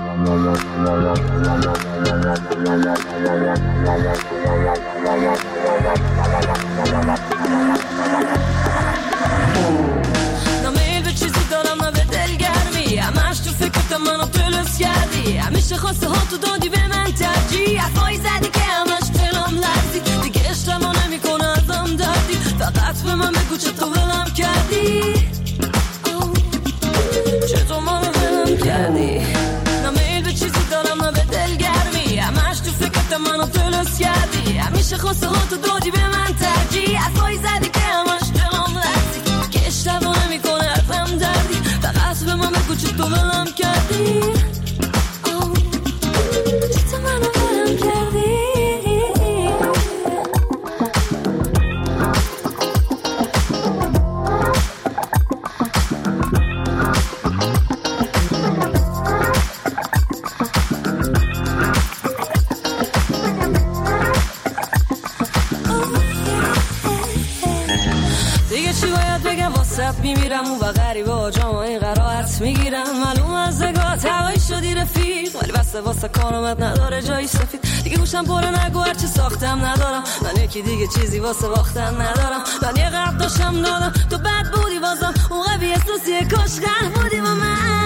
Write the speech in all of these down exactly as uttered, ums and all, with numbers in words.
نمیل به چیزی دارم نه به دلگرمی، همش تو فکرت منو پلس کردی، همیشه خواسته ها تو دادی به من ترجیح، حرفایی زدی که همش دلم لرزید، دیگه اشتباه نمیکنه ازم دردی، فقط به من بگو چطور ولم کردی، چطور منو ولم کردی. نمیل به چیزی دارم نه به دلگرمی، همش تو فکرت منو پلس کردی، همیشه خواسته ها تو دادی به من ترجیح، حرفایی زدی که همش دلم لرزید، که اشتباه نمیکنه ازم دردی، فقط به من بگو چطور ولم کردی، چطور منو ولم کردی. میمیرم و غریبه ها جامعه قرائت میگیرم، معلوم از نگاه هوایی شدی رفیق، ولی بسته واسه کارمت نداره جایی سفید، دیگه گوشم پره نگو هرچی ساختم ندارم، من یکی دیگه چیزی واسه باختن ندارم، من یه قرد داشتم دادم تو بد بودی بازم اون قوی احساسیه کاش غرق بودی با من.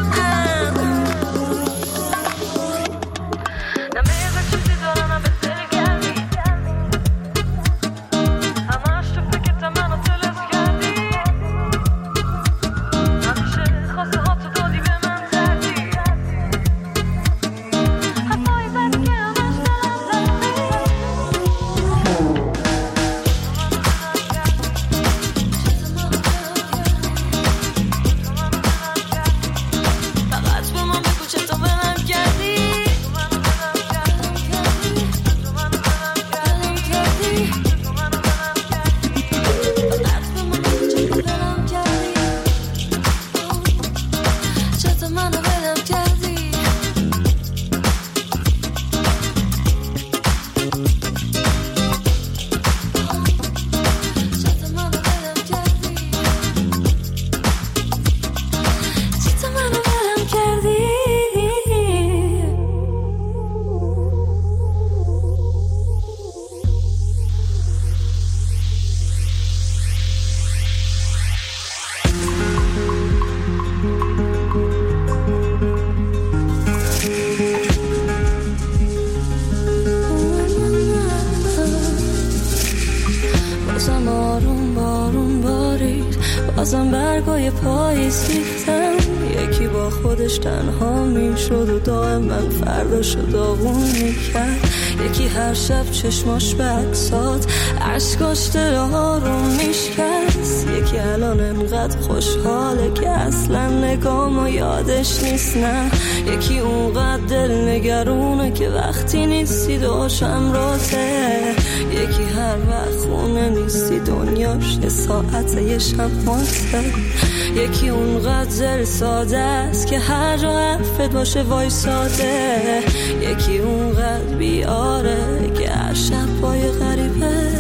بازم برگای پاییز ریختن، یکی با خودش تنها میشد و دائم من فرداشو داغون میکرد، یکی هر شب چشماش بکساد عشقاش دل آروم میشکست، یکی الان انقدر خوشحاله که اصلا نگامو یادش نیست، نه یکی اونقدر دل نگرونه که وقتی نیستی داشم راته، یکی هر وقت خونه نیستی دنیاش یه ساعت یه شماته، یکی اونقدر دل ساده است که هر جا حرفت باشه وای ساده، یکی اونقدر بیاره که هر شب پای غریبه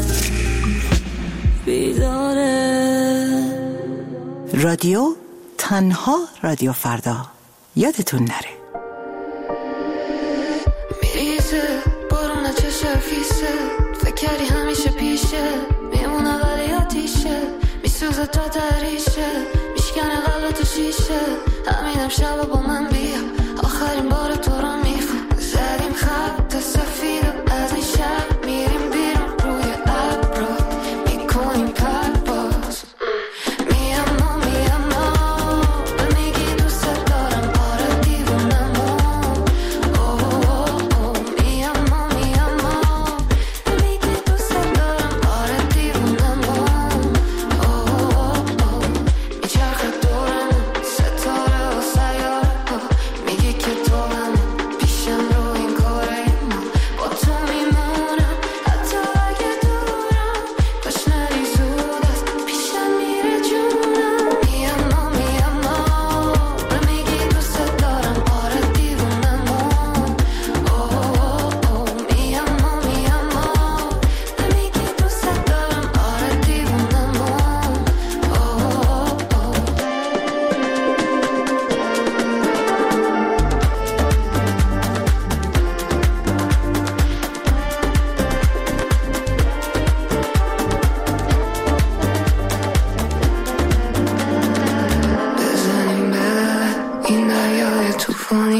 بیداره. رادیو تنها رادیو فردا، یادتون نره. میریزه بارون چشم خیسه، فکر کردی همیشه پیشه، میمونه ولی آتیشه، میسوزه تا دریشه، میشکنه قلبتو شیشه، همینم شب با من بیا، آخرین بار تو رو میخوام، زدیم خط سفید از این شب، میریم بیرون روی ابرا، میکنیم پرواز، میام و میام و میگی دوست دارم، آره دیوونم میام و میام و میگی دوست دارم، آره دیوونم میچرخه دورم ستاره و سیاره،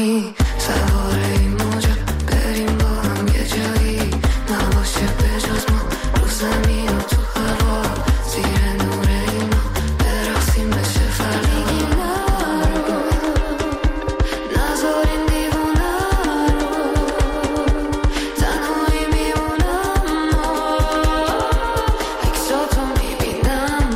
کنی سوار این موجا بریم با هم یه جایی نباشه به جز ما رو زمین و تو هوا زیر نور اینا برقصیم بشه فردا نذارین دیوونه رو تنهایی میمونم عکساتو میبینم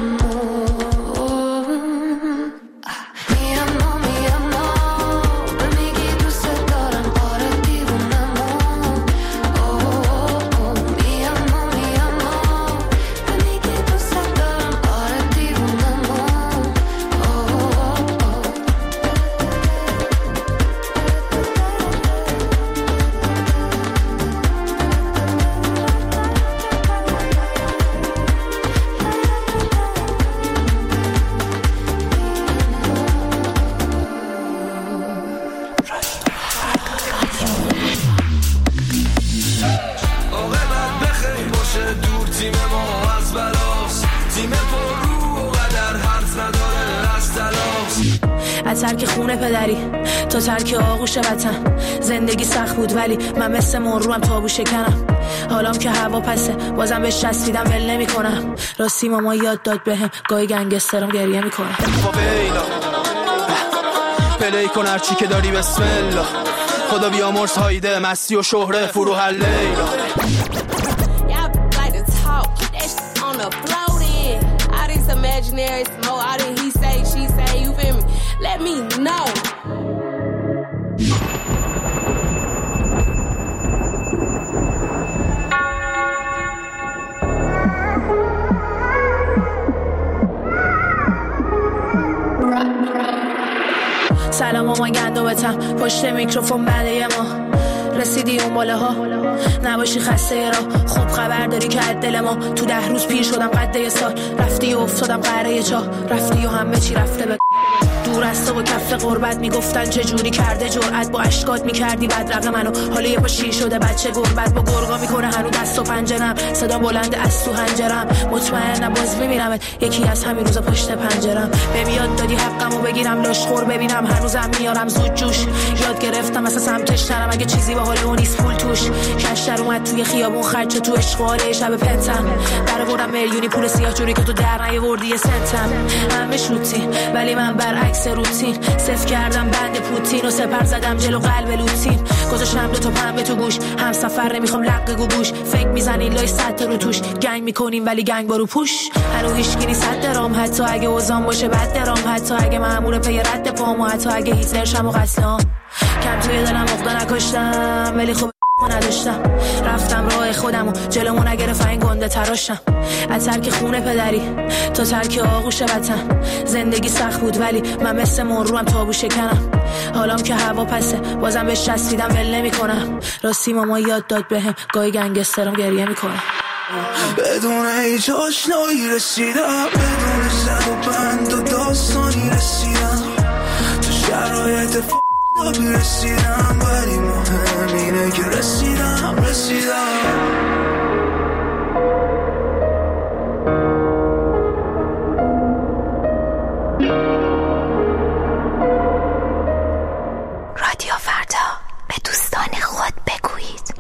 ترک خونه پدری تا ترک آغوش وطن زندگی سخت بود ولی من مثل مروم تابو شکنم حالام که هوا پسه بازم بهش چسبیدم ول نمی کنم راستی ماما یاد داد بهم گاهی گنگسترم گریه میکنم فاویلا پلی کن هرچی که داری بسم الله خدا بیامرز هایده مستی و شهره فروح لیلا imaginary smoke, all that he say, she say, you feel me? Let me know. سلام مامان گندوبتم پشت میکروفون بعد یه ماه رسیدی اون باله ها نباشی خسته را خوب خبر داری که دل ما تو ده روز پیر شدم قد یه سال رفتی و افتادم قره یه چاه رفتی و همه چی رفته به دور از تو و کف قربت میگفتن چه جوری کرده جرأت با اشکات میکردی بدرقه منو حالا یه پا شیر شده بچه گربت با گرگا میکنه هنو دست و پنجرم صدا بلند از تو هنجرم مطمئنم باز میبینمت یکی از همین روزا پشت پنجرم به یاد دادی حقمو بگیرم لاشخور ببینم هنوزم میارم زود جوش یاد گرفتم مثلا سمتش نرم اگه چیزی با حال اون نیست پول توش کشتر اومد توی خیابون خرج تو اشغال شب پنتم در بردم میلیونی پول سیاه جوری که تو در نیاوردی یه سنتم همش روتین ولی من برعکس روتین صفر کردم بند پوتین و سپر زدم جلو قلب لوتین گذاشتم دو تا پنبه تو گوش هم سفر نمیخوام لقه گوگوش فکر میزنین لای صد رو توش گنگ میکنیم ولی گنگ بارو پوش هنو هیچ کی صد درام حتی اگه وزام باشه بد درام حتی اگه مأمور پی رد پامو حتی اگه هیتلر شم و قتلام کم توی دلم عقده نکشتم ولی خب نداشتم رفتم راه خودمو جلومو نگرفت این گنده تراشم از ترک خونه پدری تا ترک آغوش وطن زندگی سخت بود ولی من مثل مروم تابو شکنم حالام که هوا پسه بازم بهش چسبیدم ول نمی کنم راستی ماما یاد داد بهم گاهی گنگسترم گریه میکنم بدون هیچ آشنایی رسیدم بدون زد و بند و داستانی رسیدم تو شرایط ف... آبی رسیدم ولی مهم اینه که رسیدم رسیدم رادیو فردا به دوستان خود بگویید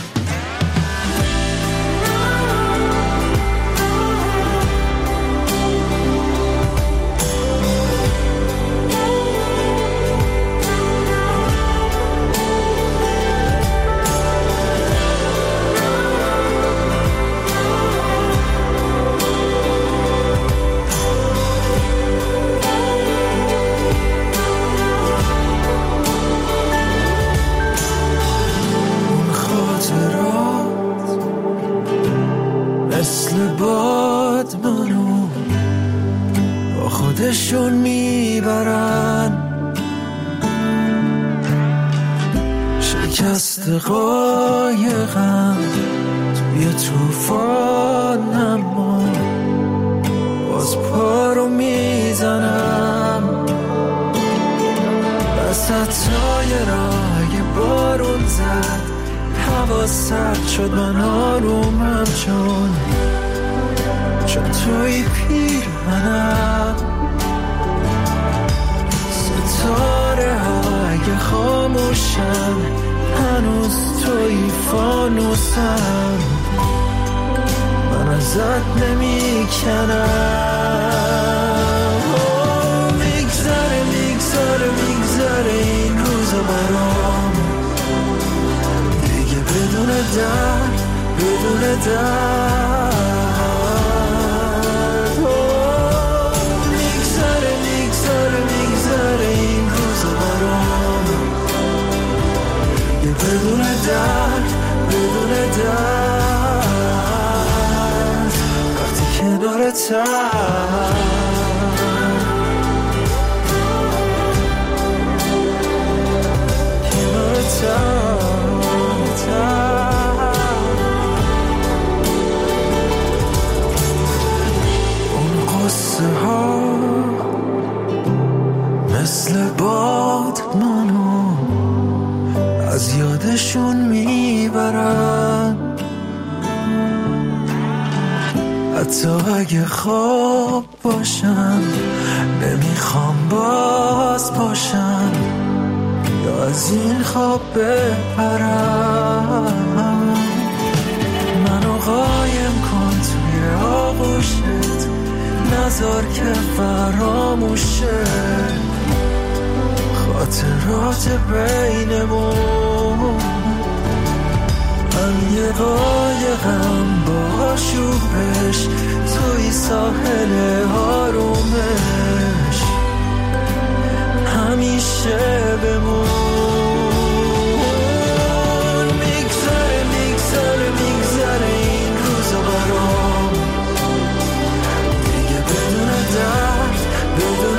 مثل باد منو با خودشون میبرن شکست قایقم توی توفان اما باز پا رو میزنم وسطای راه بارون زد هوا سرد شد من آرومم چون چون توی پیر منم ستاره های خواب خاموشم، هنوز توی فانوسم، من ازت نمیکنم. میگذره میگذره میگذره این روزا برام، دیگه بدون درد بدون درد. میگذره میگذره میگذره این روزا برام، دیگه بدون درد بدون درد. وقتی کنارتم اون قصه ها مثل باد منو از یادشون میبرن، حتی اگه خواب باشن نمیخوام باز باشن یا از این خواب بپرم. منو قایم کن توی آغوشت، نذار که فراموشه خاطرات بینمون. من یه قایقم با شوبش توی ساحل آرومش، همیشه بمون. میگذره میگذره میگذره این روزا برام، دیگه بدون درد بدون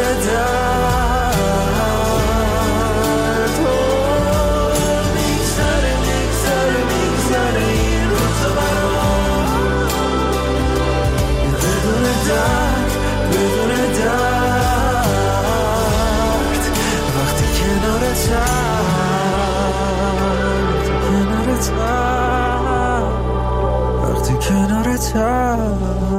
درد. میگذره میگذره میگذره این روزا برام، بدون درد بدون درد. وقتی کنارتم کنارتم وقتی کنارتم.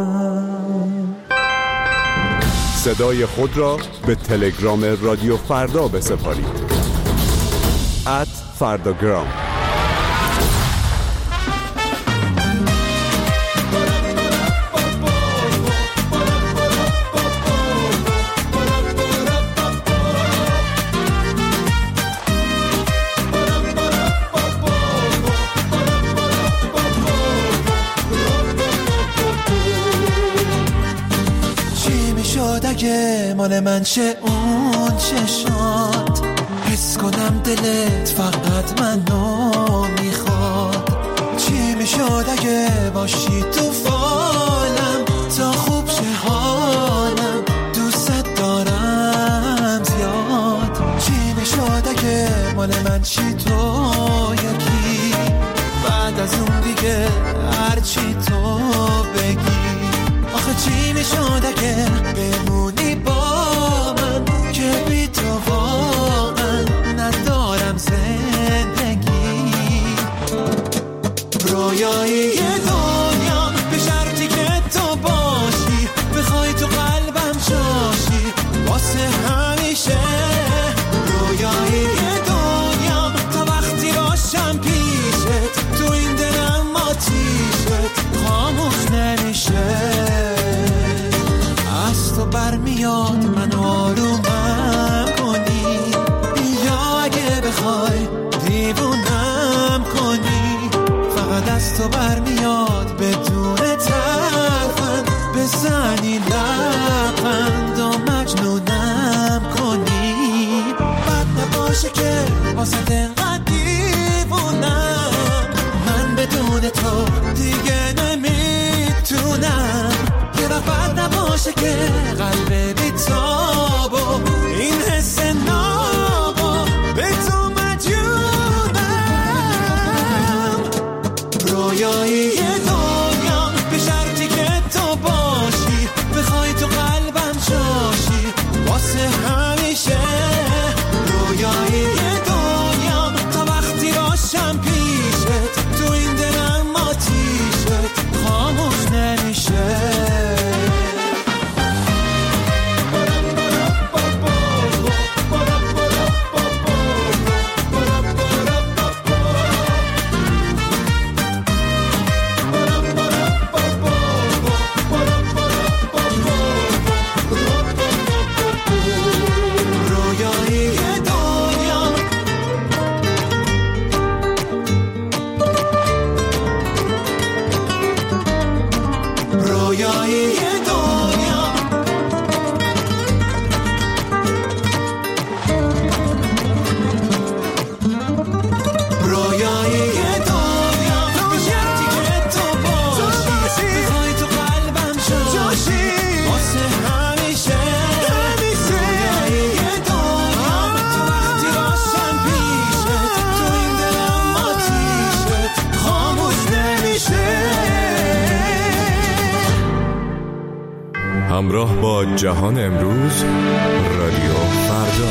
صدای خود را به تلگرام رادیو فردا بسپارید. ات فرداگرام. مال من چه اون چشات، حس کنم دلت فقط منو میخواد. چی میشد اگه باشی تو فالم، تا خوب شه حالم، دوست دارم زیاد. چی میشد اگه مال من چی تو یکی، بعد از اون دیگه هرچی تو بگی. آخه چی میشد اگه بمونی با من، که بی تو واقعا ندارم زندگی. رویایی دنیا به شرطی که تو باشی، بخوای تو قلبم جاشی واسه همیشه. رویایی دنیا تا وقتی باشم پیشت، تو این دلم آتیشت خاموش نمیشه. از تو برمیاد من آرومم کنی، یا اگه بخوای دیوونم کنی. فقط از تو برمیاد بدون ترفند، بزنی لبخند و مجنونم کنی. بد نباشه که واسه دنقدر دیوونم، من بدون تو دیگه نمیتونم. یه وقت بد نباشه که قلب بی تابو این حس نابو به تو مجنونم. رویایی دنیا به شرطی که تو باشی، بخوای تو قلبم جاشی واسه همیشه. رویایی دنیا تا وقتی باشم پیشت، تو این دلم آتیشت خاموش نمیشه. همراه با جهان امروز، رادیو فردا.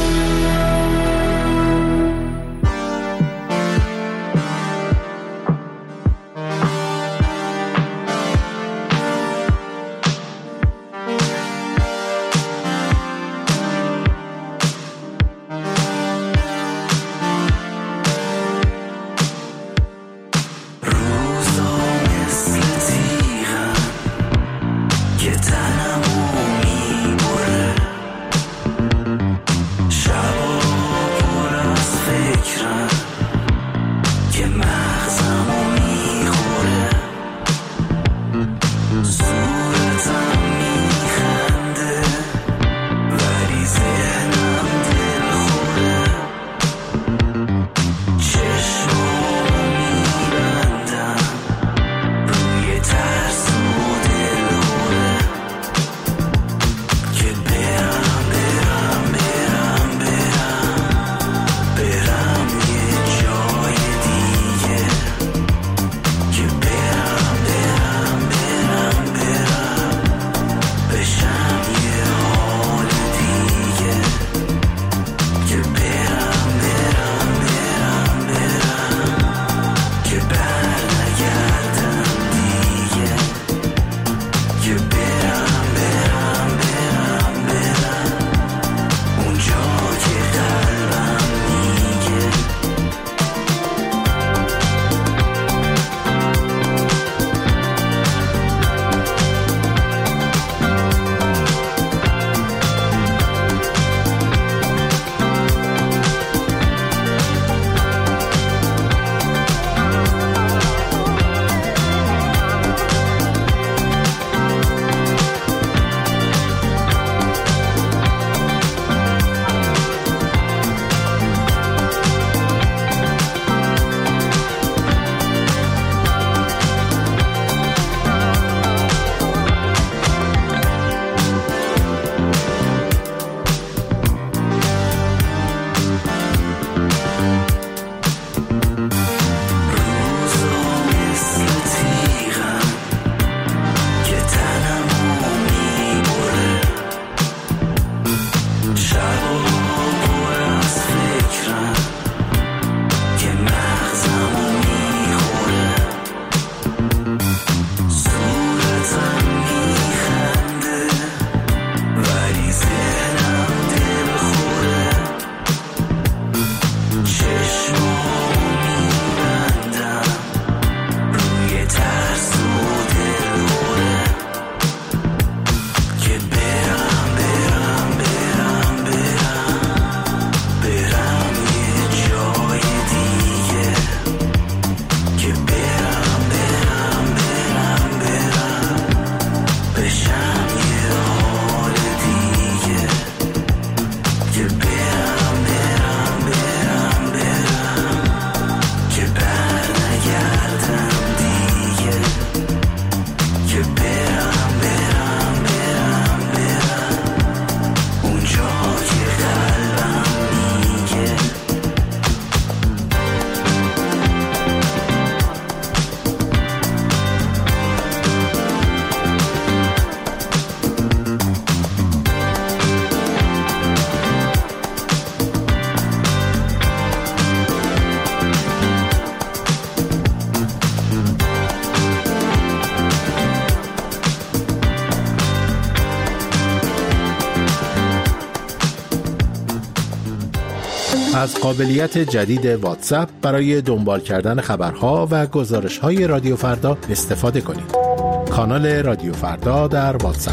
از قابلیت جدید واتساپ برای دنبال کردن خبرها و گزارش‌های رادیو فردا استفاده کنید. کانال رادیو فردا در واتساپ.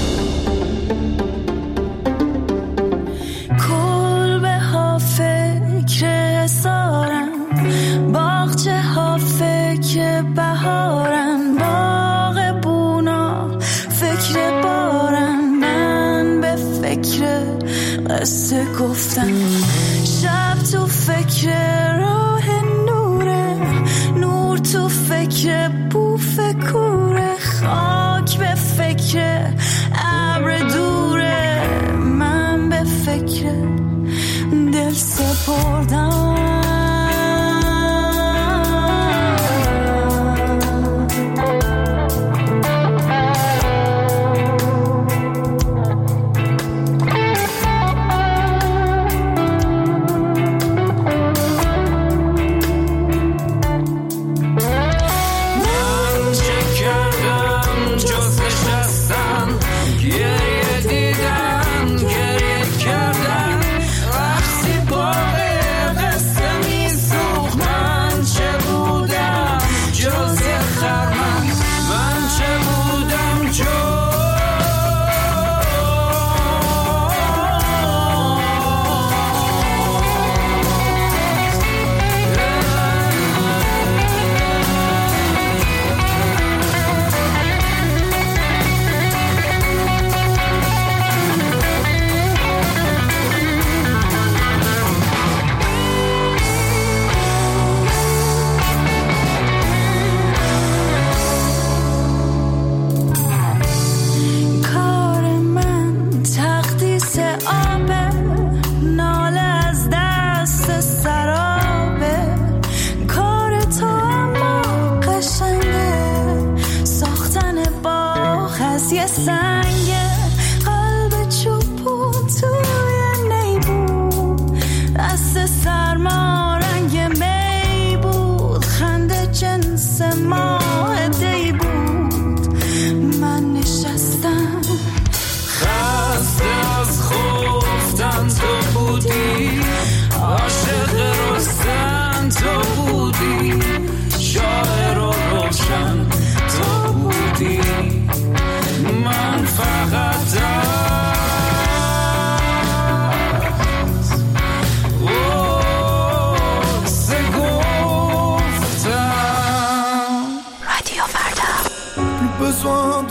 کلبه ها فکر سارن، باغچه ها فکر بهارن، باغ بونا فکر بارن، من به فکر قصه گفتن، شب تو فکر راه نوره، نور تو فکر بوف کوره، خاک به فکر ابر دوره، من به فکر دل سپردم.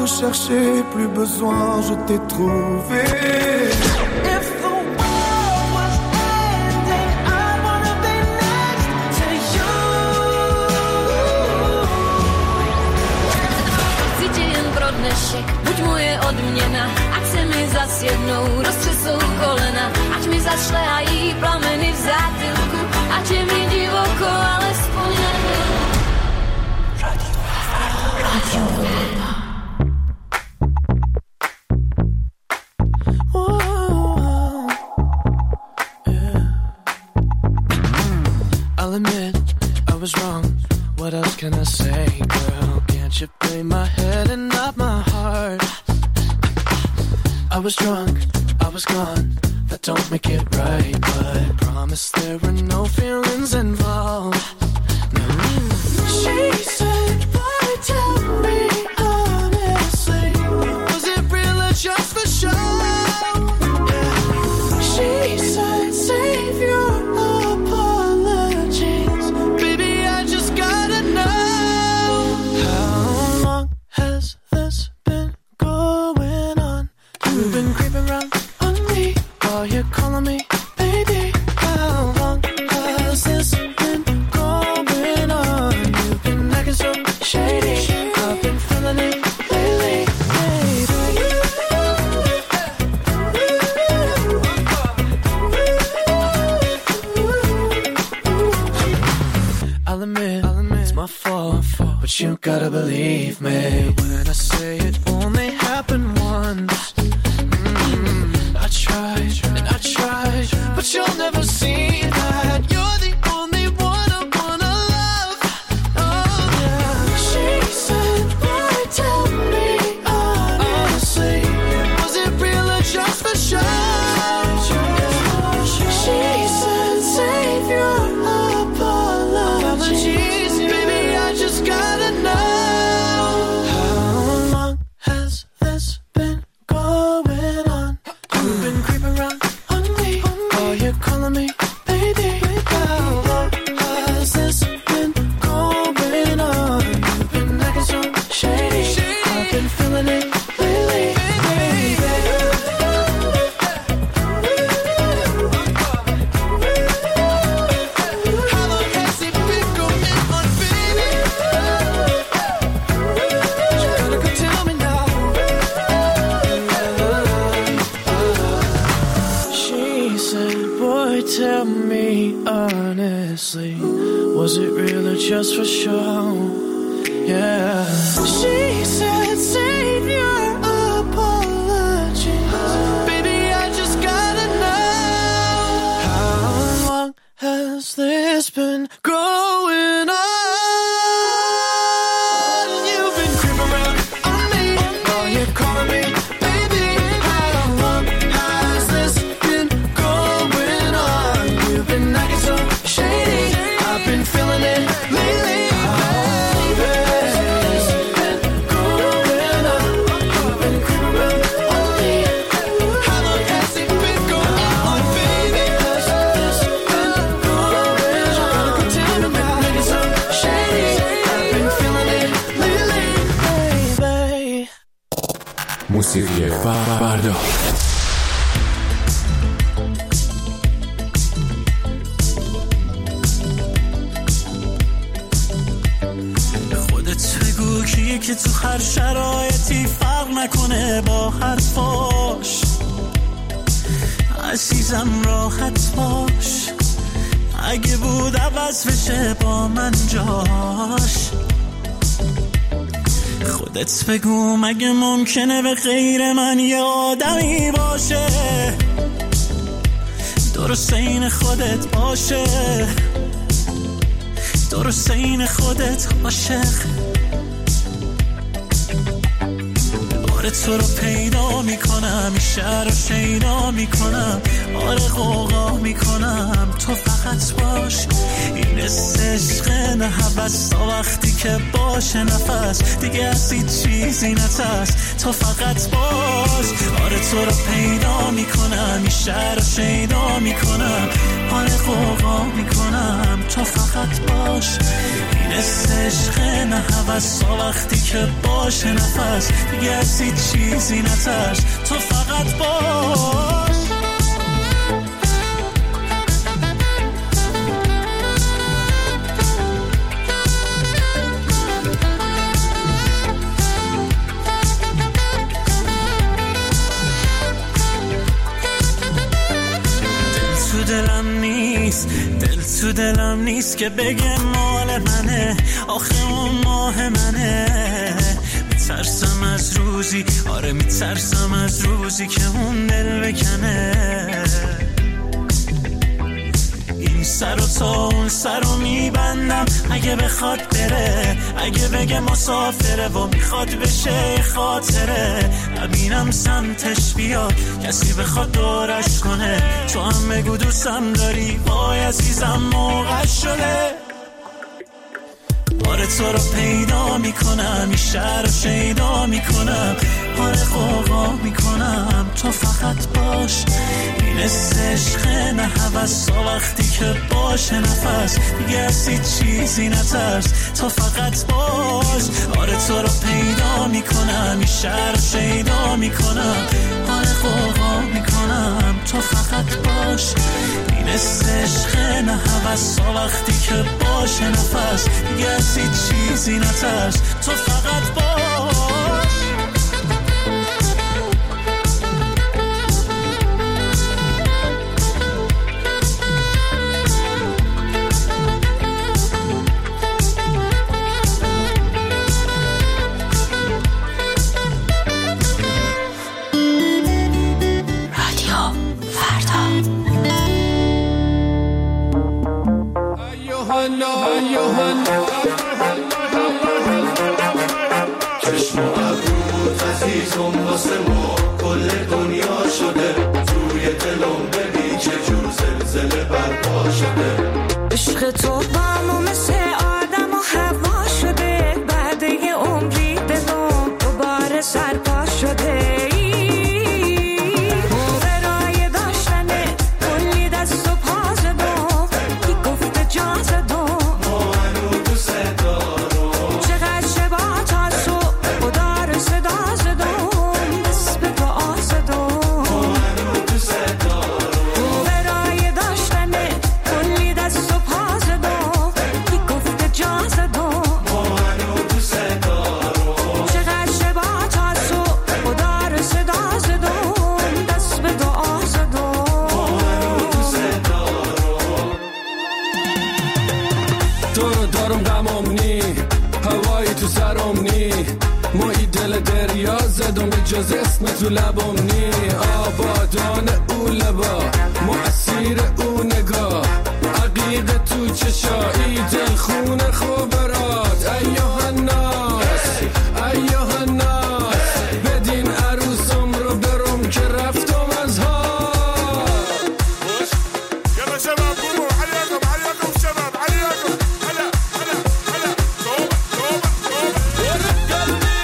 recherché, plus besoin, je t'ai trouvé. Buď moje odměna, ať se mi zas jednou roztřesou kolena, ať mi zašlehají plameny v zátylku, ať je mi divoko, alespoň jednou. Radio Radio I'll admit I was wrong. What else can I say, girl? Can't you play my head and not my heart? I was drunk, I was gone. That don't make it right, but I promise there were no feelings involved. No. She said, boy, tell me honestly, was it real or just for show? Yeah. She said, save your apologies, baby, I just gotta know. How long has this been going on? You've been creeping around on me while you're calling me baby. How long has this been going on? You've been acting so shady. I've been feeling it lately, baby. I'll admit, I'll admit it's my fault, but you gotta believe me when I say it only happened once. I tried, and I tried, but you'll never see that. You're the only one I wanna love. Oh, yeah. She said, boy, tell me honestly, was it real or just for show? She said, save your apologies, baby, I just gotta know. How long has this been going on? You've been creeping around on me while you're calling me baby. How long has this been going on? You've been acting so shady. I've been feeling it lately, baby. How long has it been going on, baby? You gotta go tell me now. She said, boy, tell me honestly, was it real or just for show? Yeah. She said, save your apologies, baby, I just gotta know. How long has this been going on? You've been creeping around on me while you're calling me baby. How long has this been going on? You've been acting so shady. I've been feeling it lately, baby. It's been going on. You've been creeping around on me. How long has it been going on, baby? Has this been going on? Gotta go tell me now. It's so shady. I've been feeling it lately, baby. موسیقی فردا. خودت بگو کیه که تو هر شرایطی فرق نکنه با حرفاش. عزیزم راحت باش، اگه بود عوض بشه با من جاش. خودت بگو مگه ممکنه به غیر من یه آدمی باشه درست این خودت باشه، درست این خودت عاشق. آره تو رو پیدا میکنم، این شهر رو شیدا میکنم، آره غوغا میکنم، تو فقط باش. این عشق نه هوس تا وقتی که باشه نفس دیگه از هیچ چیزی نترس، تو فقط باش. آره تو رو پیدا میکنم، این شهر رو شیدا میکنم، آره غوغا میکنم، تو فقط باش. این مثل عشق نه هوسا وقتی که باشه نفس دیگه از هیچ چیزی نترس تو فقط باش. دلم نیست دل تو دلم نیست که بگه مال منه، آخه اون ماه منه. میترسم از روزی، آره میترسم از روزی که اون دل بکنه. این سر و تا اون سر رو میبندم اگه بخواد بره، اگه بگه مسافره و میخواد بشه خاطره. نبینم سمتش بیاد کسی بخواد دورش کنه، تو هم بگو دوستم داری وای عزیزم موقع شده. آره تو رو پیدا میکنم این شهر رو شیدا میکنم، آره قوقا میکنم تو فقط باش. این عشق نه هوسا وقتی که باشه نفس دیگه از هیچ چیزی نترس تو فقط باش. آره تو رو پیدا میکنم این شهر رو شیدا میکنم، آره قوقا میکنم تو فقط باش. این عشق نه هوسا وقتی که باشه نفس دیگه از هیچ چیزی نترس تو فقط باش. چشم و ابروت عزیزم واسه ما کل دنیا شده، توی دلم ببین چه جور زلزله برپا شده. عشق تو با مثل آدم و هوا شده، بعد یه عمری به دم دوباره سرپا شده. برای داشتنه کلی دست و پا زدم، کی گفته جا زدم ما هنو دوست دارم. چقدر شبا تا صبح خدا رو صدا زدم، دست به دعا زدم ما هنو دوست دارم. برای داشتنه کلی دست و پا زدم، کی گفته جا زدم ما هنو دوست دارم. چقدر شبا تا صبح خدا رو صدا زدم، دست به دعا زدم ما هنو دوست دارم. تو رو دارم غمم نی، هوایی تو سرم نی، مایی دل دریا زدم به جز اسم تو لبم نی. آبادان او لبا مؤثیر او نگاه، عقیق تو چشایی دل خون خوبرات. ایوه الناس ایوه الناس بدین عروسم رو برم که رفتم از ها. يلا شباب قولوا حياكم حياكم شباب حياكم. هلا هلا هلا توبة توبة توبة ورد قلبي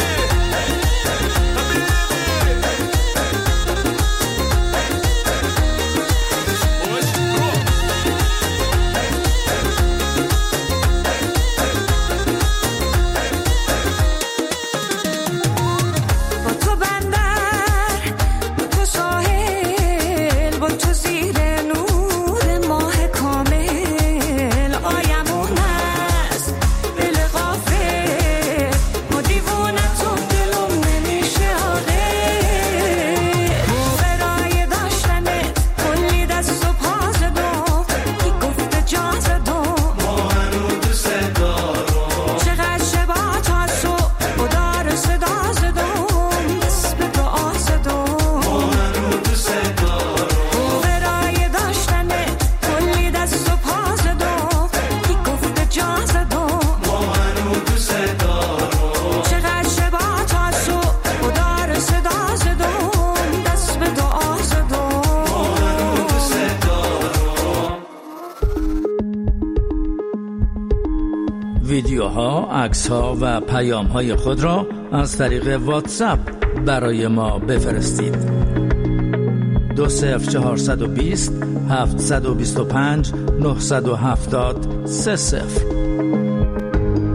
با تو بندر، با تو ساحل، با تو زیر نور ماه کامل. آیمون است دل غافل، ما دیوونه تو دلم نمیشه آقل. برای داشتنه کلی دست و پا زدم، کی گفته جا زدم ما هنو دوست دارم. چقدر شبا تا صبح خدا رو صدا زدم، دست به دعا زدم ما هنو دوست دارم. برای داشتنه کلی دست و پا زدم، کی گفته جا زدم ما هنو دوست دارم. چقدر شبا تا صبح خدا رو صدا زدم، دست به دعا زدم ما هنو دوست دارم. ویدیوها، عکس‌ها و پیام‌های خود را از طریق واتساپ برای ما بفرستید. دو صفر چهارصد و بیست هفتصد و بیست و پنج نهصد و هفتاد سه صفر.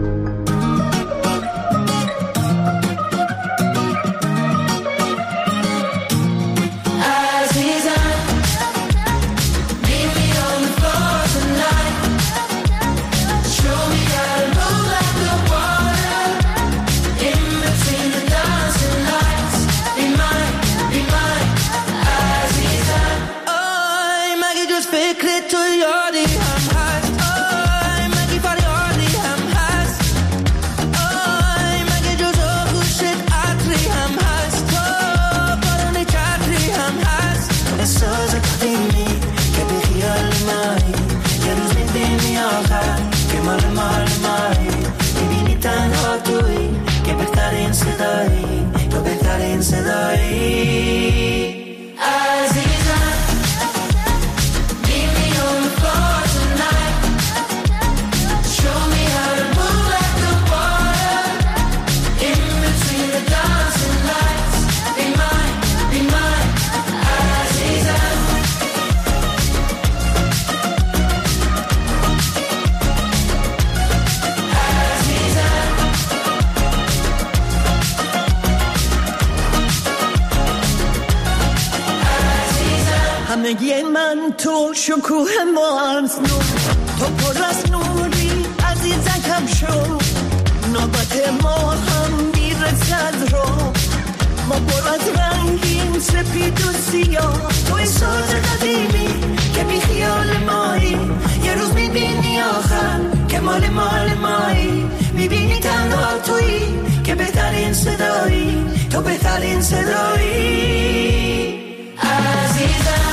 شکوه ما از نور، تو پر از نوری عزیزم کم شو، نوبت ما هم میرسد رو، ما پر از رنگیم سپید و سیاه، توی ساز قدیمی که بی خیال مایی، یه روز میبینی آخر که مال مال مایی، میبینی تنها تویی که بهترین صدایی، تو بهترین صدایی عزیزم.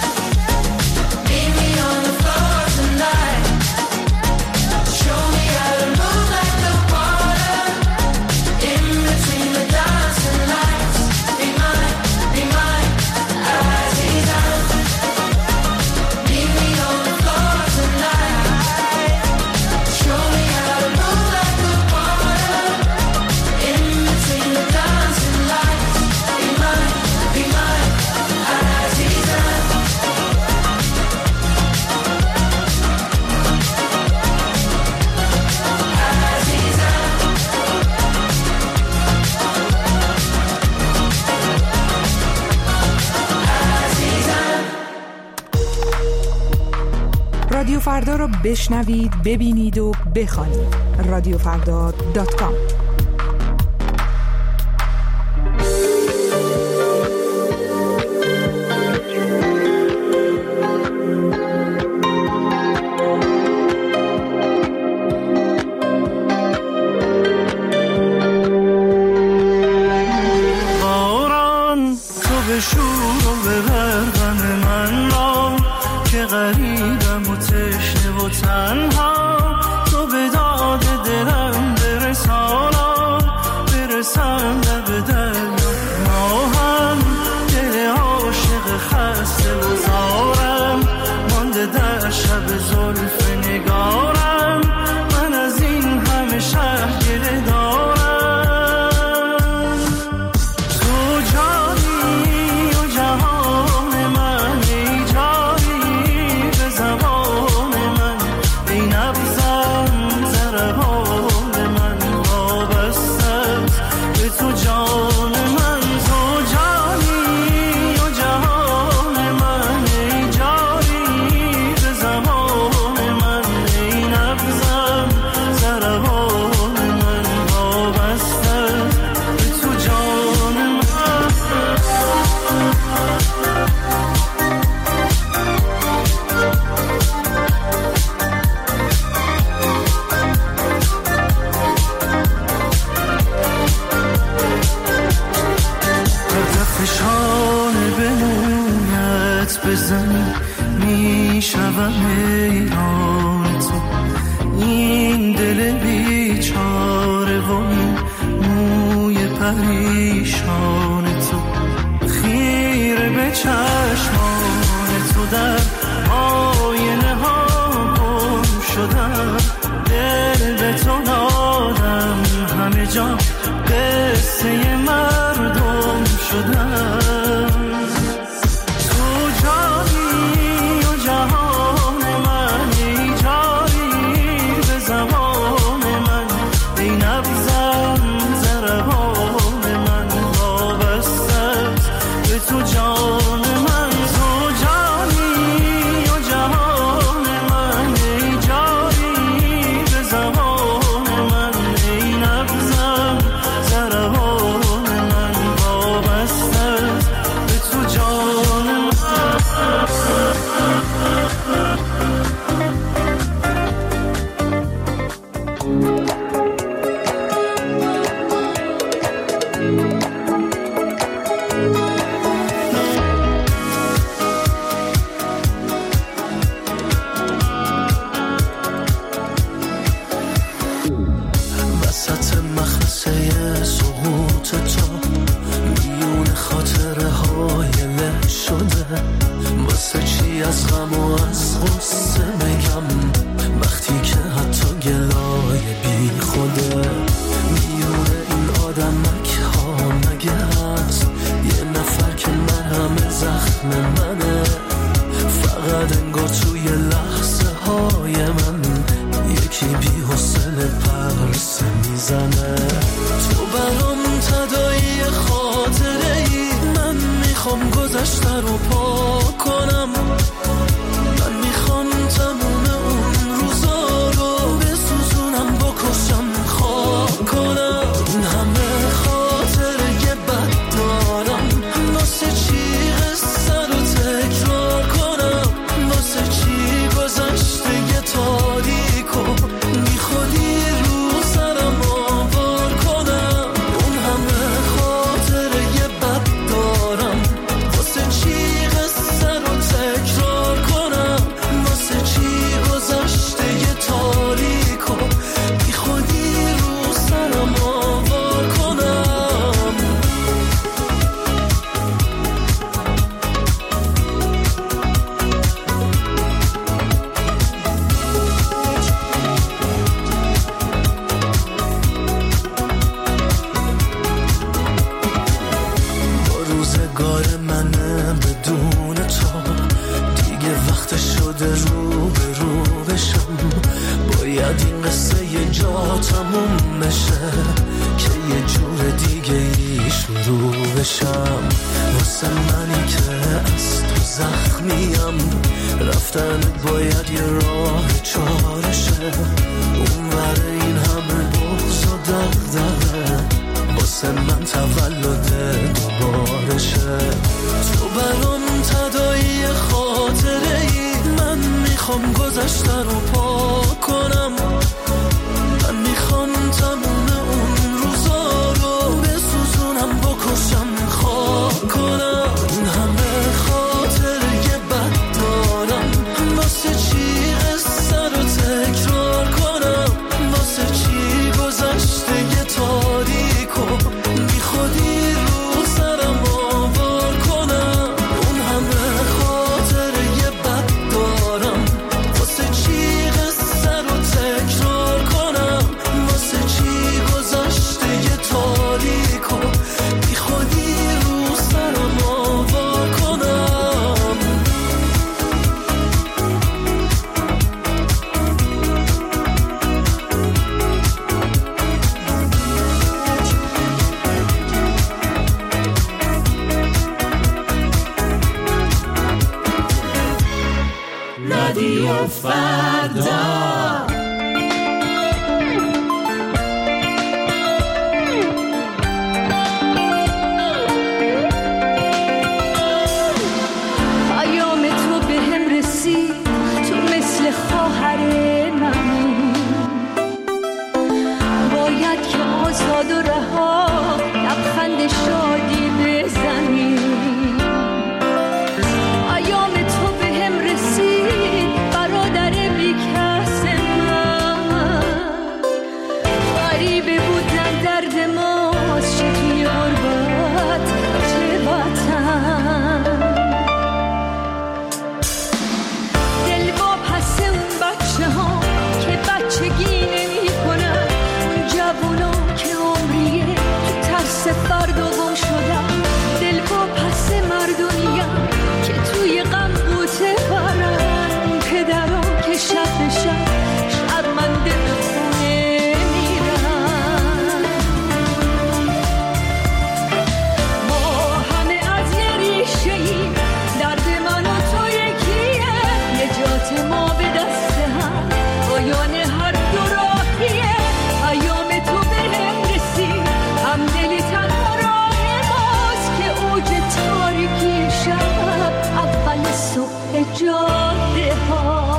رادیو فردا رو بشنوید، ببینید و بخوانید. رادیو فردا دات کام. باران تو به شور و به برقن من را که غریبم و تشنه و تنها، تو به داد دلم برسانا، برسم لب دریا، ما هم دل عاشق خسته و زارم، مانده در شب زلف نگارم، من از این همه شهر گله دارم، تو جانی و جهان من، ای جانی به زبان من، ای نبضم ضربان من وابسته به تو جان من، تو جانی و جهان من، ای جانی به زبان من، ای نبضم ضربان من وابسته به تو جان من. فشانه به مویت بزنی میشوم حیران تو، این دل بیچاره و این موی پریشان تو، خیره به چشمان تو در آینه ها گم شدم، دل به تو دادم همه جا قصه مردم شدم، تو جانی و جهان من، ای جانی به زبان من، ای نبضم ضربان من وابسته به تو جان من، تو جانی و جهان من، ای جانی به زبان من، ای نبضم ضربان من وابسته به تو جان من. وسط مخمسه سقوط تو میون خاطره های له شده، واسه چی از غم و از غصه میگم وقتی که حتی گلای بی خوده، میون این آدمک ها مگه هست یه نفر که من همه زخم منه، فقط انگار توی لحظه های من یکی بی حوصله پرسه میزنه، تو برام تدایی خاطره ای، من میخوام گذشته رو پاک کنم، این قصه یه جا تموم بشه که یه جور دیگه ای شروع بشم. واسه منی که از تو زخمیم رفتن باید یه راه چارشه. اون ور این همه بغض و دغدغه واسه من تولد دوبارشه. تو برام تداعی خاطره ای، من میخوام گذشته رو پاک کنم. من میخوام تموم اون روزا رو بسوزونم، بکشم، خاک کنم. این همه خاطره بد دارم، واسه چی قصه رو تکرار کنم؟ واسه چی گذشته یه تاریکو بی خودی رو سرم آوار کنم؟ اون همه خاطره بد دارم، واسه چی قصه رو تکرار کنم؟ واسه چی گذشته یه تاریکو بی خودی رو سرم آوار کنم؟ رادیو فردا. پیام تو به هم رسید، تو مثل خواهر من باید که آزاد و رها لبخند شادی بزنی. پیام تو به هم رسید برادر بیکس من، غریبه بودن درد ماست، چه توی غربت چه وطن. دل با پس اون بچه ها که بچگی نمی کنن، اون جوونا که عمریه تو ترس فردا گم شدن. دل با پس مردمیم که توی غم بوته برن، اون پدرها که شب به شب شرمنده به خونه میرن. ما همه از یه ریشه ایم، درد من و تو یکیه. نجات ما به دست هم، پایان هر دو راهیه. پیام تو به هم رسید، همدلی تنها راه ماست که اوج تاریکی شب اول صبح جاده ها.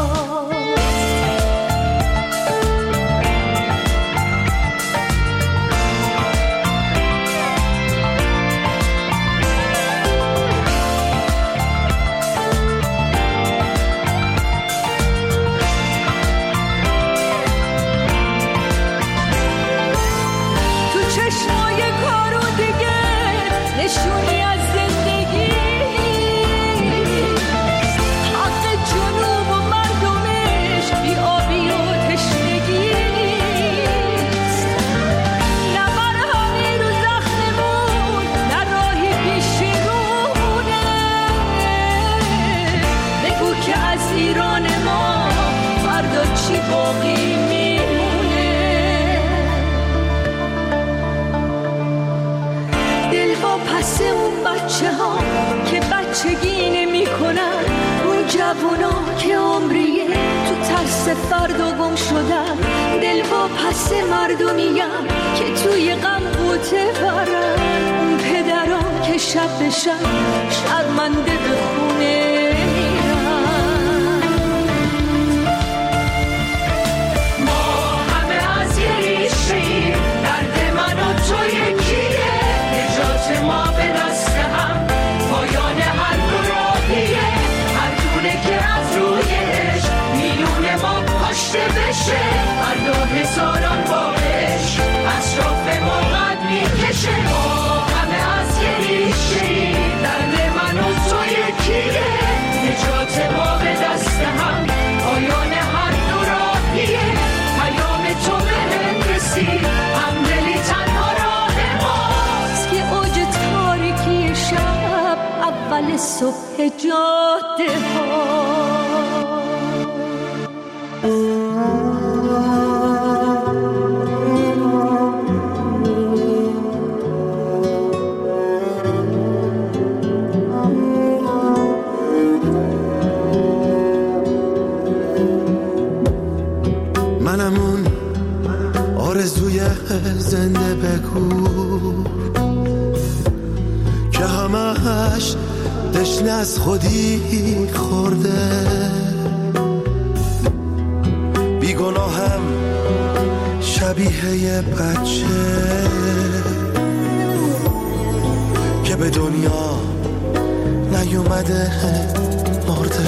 تو چشمای کارو دیگه نشونی از زندگی، حق جنوب و مردمش بی آبی و تشنگی نیست. نه مرهمی رو زخممون، نه راهی پیش رونه. بگو که از ایران ما فردا چی باقی میمونه. دل با پس اون بچه ها که بچگی نمی کنن، اون جوونا که عمریه تو ترس فردا گم شدن. دل با پس مردمیم که توی غم بوته برن، اون پدرها که شب به شب شرمنده به خونه میرن. ما همه از یه ریشه ایم، درد من و تو یکیه. نجات ما به دست هم، پایان هر دو راهیه. هر دونه که از رویش میلیون ما پاشته بشه، فردا هزاران بارش اطراف ما قد میکشه. ما همه از یه ریشه ایم، درد من و تو یکیه. نجات ما به دست هم، پایان هر دو راهیه. پیام تو به هم رسید، همدلی تنها راه ماست که اوج تاریکی شب اول صبح جاده ها. آرزوی زنده بگو که همش دشنه از خودی خورده. بیگناهم شبیه یه بچه که به دنیا نیومده مرده.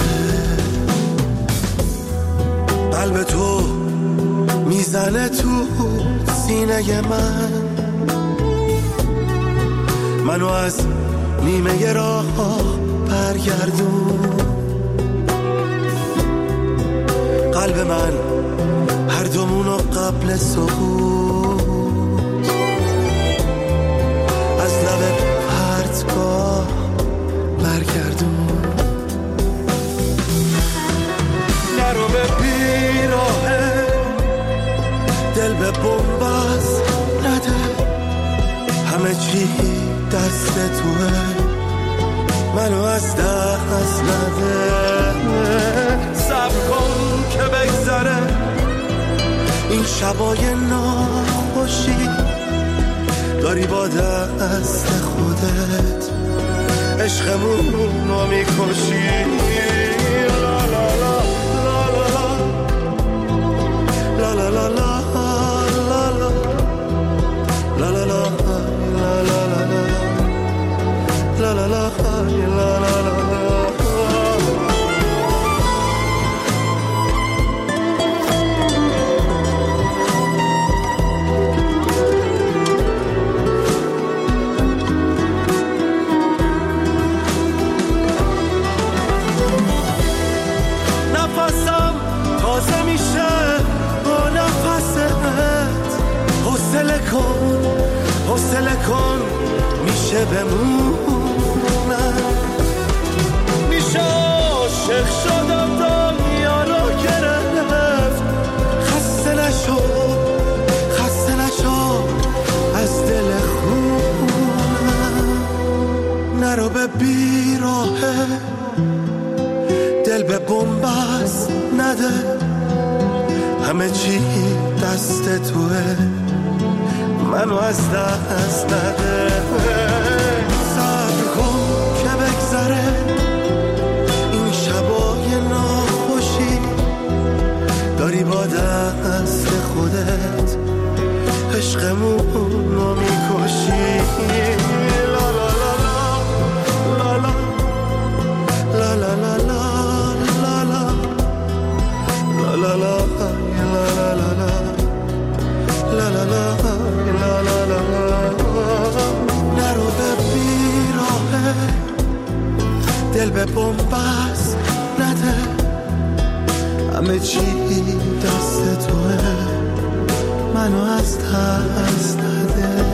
قلب تو میزنه تو سینه من، منو از نیمه راه برگردون. قلب من هر دومونو قبل سقوط از لب پرتگاه برگردون. نرو به بیراهه دل به بنبست نده، همه چی دست توه، منو از دست نده. صبر کن که بگذره این شبای ناخوشی، داری با دست خودت عشقمون رو میکشی. لا لا لا لا لا لا لا لا لا لا لا La la la la la la نفسم تازه میشه با نفست، حوصله کن حوصله کن میشه بمون. میشه عاشق شدم دنیا رو گرفت، خسته نشو خسته نشو از دل خونم. نرو به بیراهه دل به بنبست نده، همه چی دست توه، منو از دست نده. صبر کن که بگذره این شبای ناخوشی، داری با دست خودت عشقمون رو میکشی. لا لا لا لا لا لا لا لا لا لا لا لا لا لا لا لا لا نرو به بیراهه دل به بنبست نده، همه چی دست توه، منو از دست نده.